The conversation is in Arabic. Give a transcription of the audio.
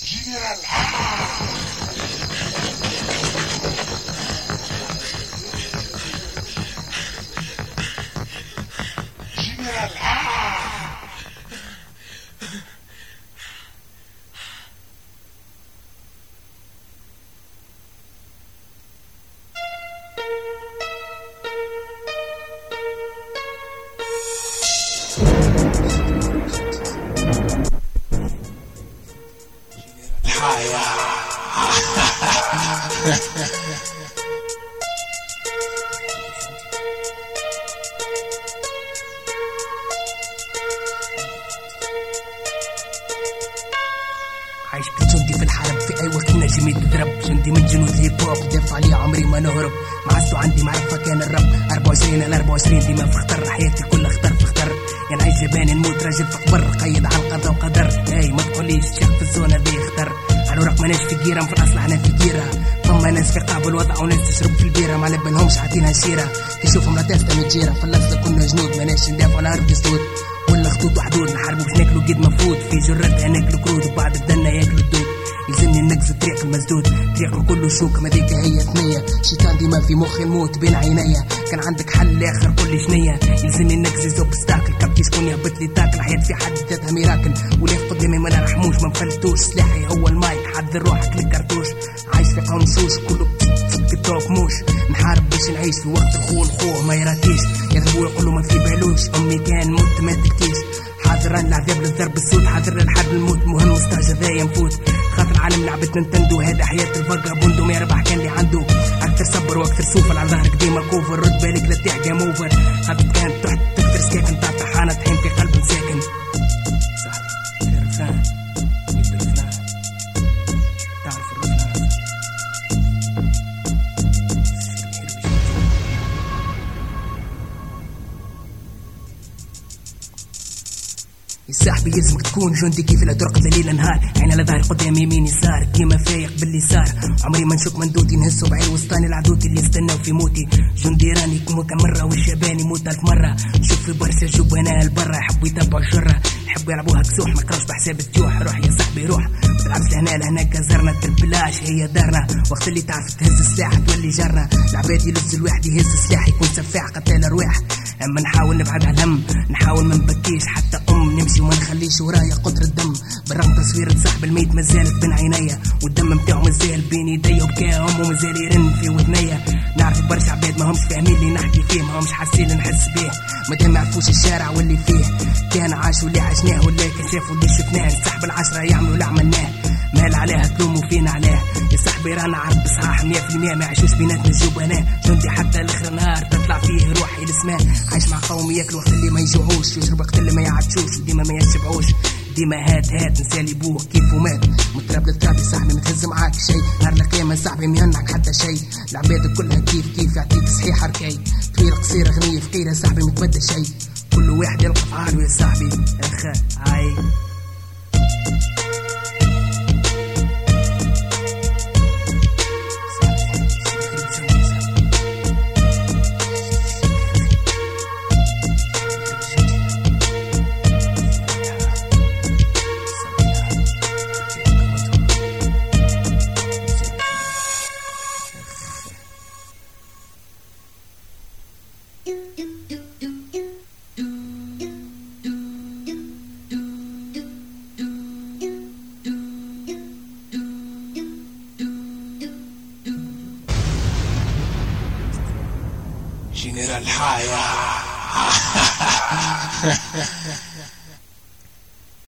General عايش كجندي في الحرب، في اي وقت نجم يتضرب. جندي من جنود هيب هوب، دافع عليه عمري ما نهرب. معزته عندي معرفة كان الرب. 24 على 24 ديما في خطر، حياتي كلها خطر في خطر. يا نعيش جبان نموت راجل في قبر، قيد على القضاء وقدر. هاي ما تقوليش شيخ في الزونة ذي خطر. على ورق ماناش في جيرة، في الاصل احنا في جيرة. فما ناس في قابل وضع وناس تشرب في البيرة، ما لبنهمش عاطينها شيرة. تشوفهم لا تاستا متجيرة، في الاصل كنا جنود ماناش ندافعوا على ارض سود. ولا خطوط وحدود نحاربوا باش ناكلوا قد مفروض. في جرتها ناكلوا كرود وبعد بدنا ياكلوا الدود. يلزمني النقز الطريق المسدود، طريق كله شوك مذيك هي ثنية. شيطان ديما في مخي الموت بين عينيا. كان عندك حل اخر كل شنية. يلزمني النقز يزوب ستاكل، كبتي شكون يهبط لي تاكل. حياة في حد ذاتها ميراكل، وليه قدامي ما نرحموش ما نفلتوش. سلاحي هو المايك، حذر روحك للكرتوش. عايش في قوم شوش كله تيك موش. نحارب باش نعيش في وقت الخوه ما يراتيش. يضربوا يقولوا ما في بالوش، امي كان موت ما تكتيش. حاضر العذاب للضرب السود، حاضر الحرب الموت. مهم مستعجل ذا ينفوت، خاطر العالم لعبة نينتندو. هذا حياة الفاجابوندو، ما يربح كان اللي عنده اكثر صبر واكثر سوفر. على ظهرك ديما كوفر، رد بالك لا تطيح جيم اوفر. خاطر كانت تحت تكثر سكاكن تاع طحانة طحين في قلب ساكن. صح الرفان مثل الرفان، تعرف الرفان. يا صاحبي يلزمك تكون جندي كيف الأطرق ليل نهار. عين على ظهري قدام يمين يسار، كيما فايق باليسار. عمري ما نشوف مندوتي نهزو بعين وسطاني العدوتي اللي يستناو في موتي. جندي راني كم مرة والشباني موت 1000 مرة. نشوف في برشا جبناء البرة يحبوا يتبعوا الشرة، يحبوا يلعبوها كسوح ما كراوش بحساب التيوح. روح يا صاحبي روح، ما تلعبش لهنا لهناك زرنا البلاش هي دارنا. وقت اللي تعرف تهز السلاح تولي جرنا. العباد يلز الواحد يهز السلاح يكون سفاح قتال ارواح. اما نحاول نبعد على الهم، نحاول ما نبكيش حتى نمشي وما نخليش ورايا قطر الدم. بالرغم تصوير صاحب الميت مازالت بين عينيا، والدم متاعو مازال بين يديا وبكاهم ومازال يرن في وذنيا. نعرف برشا عباد ما همش فاهمين اللي نحكي فيه، ما همش حاسين نحس بيه. مادام ما عرفوش الشارع واللي فيه، كان عاشوا اللي عشناه ولا كان شافوا اللي شفناه. صاحب العشرة يعملوا اللي عملناه، مال عليها تلوموا فينا عليه. يا صاحبي رانا عرب صحاح 100%، ما يعيشوش بيناتنا الجبناء. جندي حتى الاخر نهار تطلع فيه روحي للسماء. عايش مع قوم ياكل وقت اللي ما يجوعوش، يشرب وقت اللي ما يعطشوش، وديما ما يشبعوش. ديما هات نسالي بوه كيف ومات. متراب للتراب صاحبي متهز معاك شي. نهار القيامة صاحبي ما يهنعك حتى شي. العباد كلها كيف يعطيك صحيح ركاي. طويل قصير غنية فقيرة صاحبي متبدى شي. كل واحد يلقى في عالو يا صاحبي. هاي General Haya.